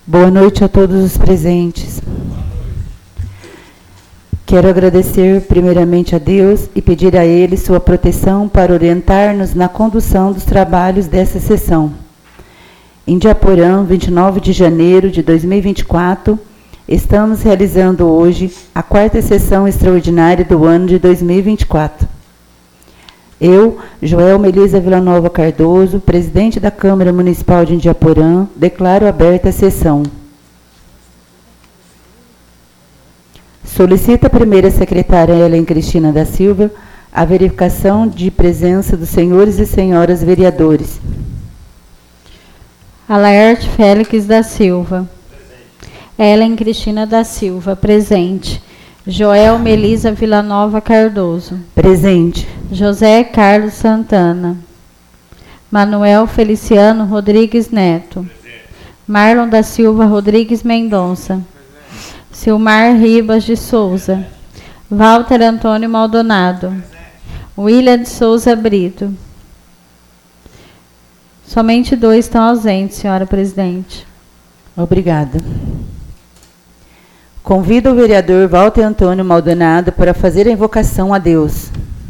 Boa noite a todos os presentes. Quero agradecer primeiramente a Deus e pedir a Ele sua proteção para orientar-nos na condução dos trabalhos dessa sessão. Em Diaporã, 29 de janeiro de 2024, estamos realizando hoje a 4ª sessão extraordinária do ano de 2024. Eu, Joel Melisa Villanova Cardoso, presidente da Câmara Municipal de Indiaporã, declaro aberta a sessão. Solicita a primeira secretária Ellen Cristina da Silva a verificação de presença dos senhores e senhoras vereadores. Alaerte Félix da Silva. Ellen Cristina da Silva, presente. Joel Melisa Villanova Cardoso. Presente. José Carlos Santana. Manuel Feliciano Rodrigues Neto. Marlon da Silva Rodrigues Mendonça. Silmar Ribas de Souza. Walter Antônio Maldonado. William de Souza Brito. Somente 2 estão ausentes, senhora presidente. Obrigada. Convido o vereador Walter Antônio Maldonado para fazer a invocação a Deus.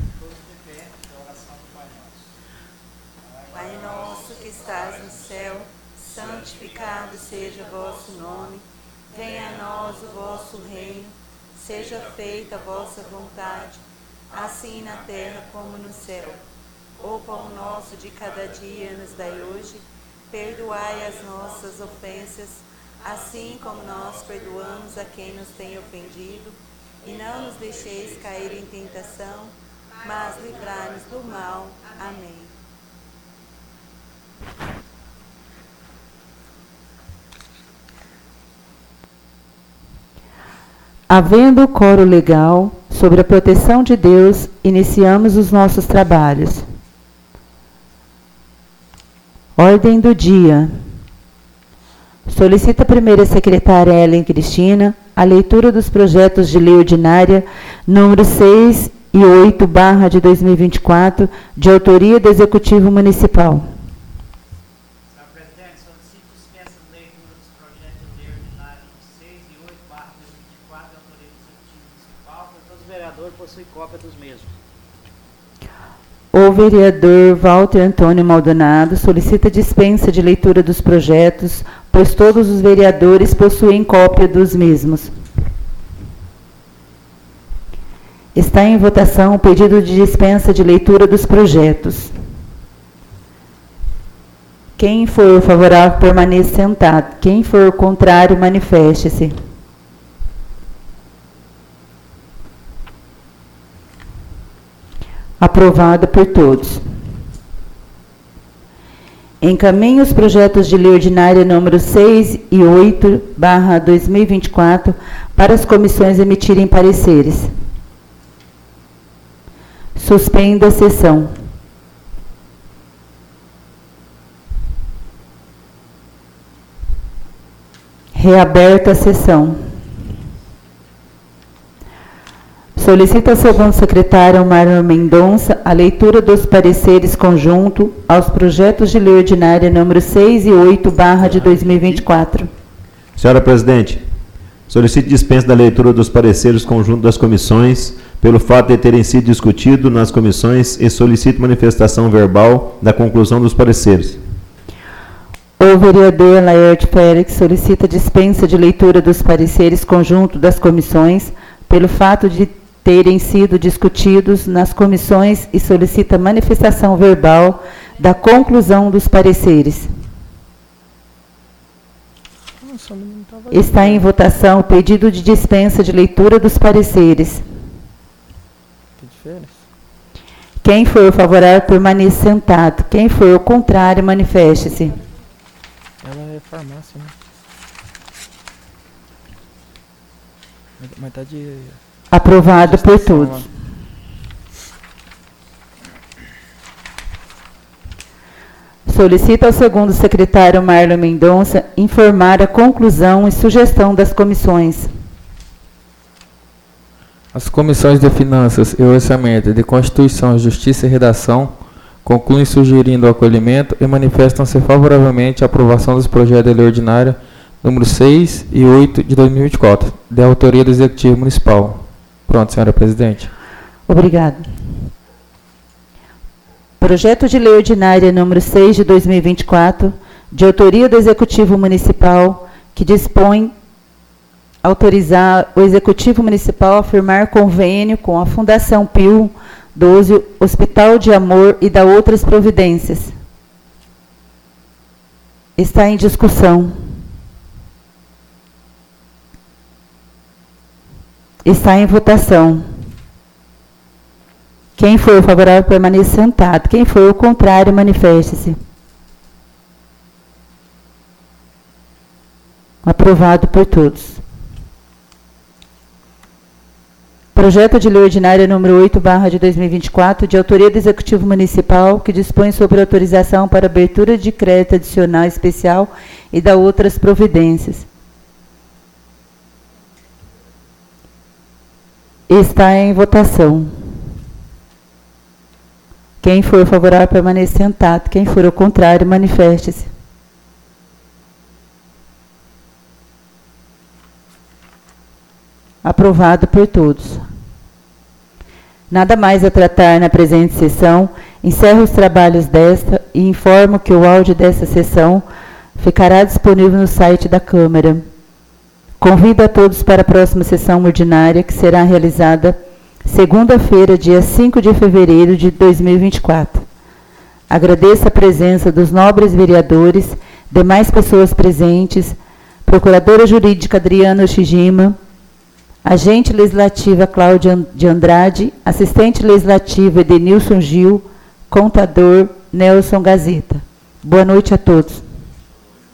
Pai nosso que estás no céu, santificado seja o vosso nome. Venha a nós o vosso reino. Seja feita a vossa vontade, assim na terra como no céu. O pão nosso de cada dia nos dai hoje. Perdoai as nossas ofensas, assim como nós perdoamos a quem nos tem ofendido, e não nos deixeis cair em tentação, mas livrai-nos do mal. Amém. Havendo coro legal sobre a proteção de Deus, iniciamos os nossos trabalhos. Ordem do dia. Solicita a primeira secretária Ellen Cristina a leitura dos projetos de lei ordinária número 6 e 8, de 2024, de autoria do Executivo Municipal. Senhor presidente, solicito dispensa de leitura dos projetos de lei ordinária número 6 e 8, de 2024, de autoria do Executivo Municipal, pois todos os vereadores possuem cópia dos mesmos. O vereador Walter Antônio Maldonado solicita dispensa de leitura dos projetos, pois todos os vereadores possuem cópia dos mesmos. Está em votação o pedido de dispensa de leitura dos projetos. Quem for favorável, permaneça sentado. Quem for contrário, manifeste-se. Aprovado por todos. Encaminhe os projetos de lei ordinária número 6 e 8, 2024, para as comissões emitirem pareceres. Suspenda a sessão. Reaberta a sessão. Solicita ao segundo secretário Marlon Mendonça a leitura dos pareceres conjunto aos projetos de lei ordinária número 6 e 8, de 2024. Senhora presidente, solicito dispensa da leitura dos pareceres conjunto das comissões pelo fato de terem sido discutidos nas comissões e solicito manifestação verbal da conclusão dos pareceres. O vereador Alaerte Félix solicita dispensa de leitura dos pareceres conjunto das comissões pelo fato de terem sido discutidos nas comissões e solicita manifestação verbal da conclusão dos pareceres. Está em votação o pedido de dispensa de leitura dos pareceres. Quem for favorável, permaneça sentado. Quem for contrário, manifeste-se. Ela é farmácia, né? Mas tá de... Aprovado por todos. Solicita ao segundo secretário Marlon Mendonça informar a conclusão e sugestão das comissões. As comissões de Finanças e Orçamento, de Constituição, Justiça e Redação concluem sugerindo o acolhimento e manifestam-se favoravelmente à aprovação dos projetos de lei ordinária número 6 e 8 de 2024, de autoria do Executivo Municipal. Pronto, senhora presidente. Obrigado. Projeto de Lei Ordinária número 6 de 2024, de autoria do Executivo Municipal, que dispõe autorizar o Executivo Municipal a firmar convênio com a Fundação Pio XII, Hospital de Amor e da outras providências. Está em discussão. Está em votação. Quem for favorável, permaneça sentado. Quem for o contrário, manifeste-se. Aprovado por todos. Projeto de Lei Ordinária número 8/2024, de autoria do Executivo Municipal, que dispõe sobre autorização para abertura de crédito adicional especial e da outras providências. Está em votação. Quem for favorável, permaneça sentado. Quem for o contrário, manifeste-se. Aprovado por todos. Nada mais a tratar na presente sessão. Encerro os trabalhos desta e informo que o áudio desta sessão ficará disponível no site da Câmara. Convido a todos para a próxima sessão ordinária, que será realizada segunda-feira, dia 5 de fevereiro de 2024. Agradeço a presença dos nobres vereadores, demais pessoas presentes, Procuradora Jurídica Adriana Shijima, Agente Legislativa Cláudia de Andrade, Assistente Legislativo Edenilson Gil, Contador Nelson Gazeta. Boa noite a todos.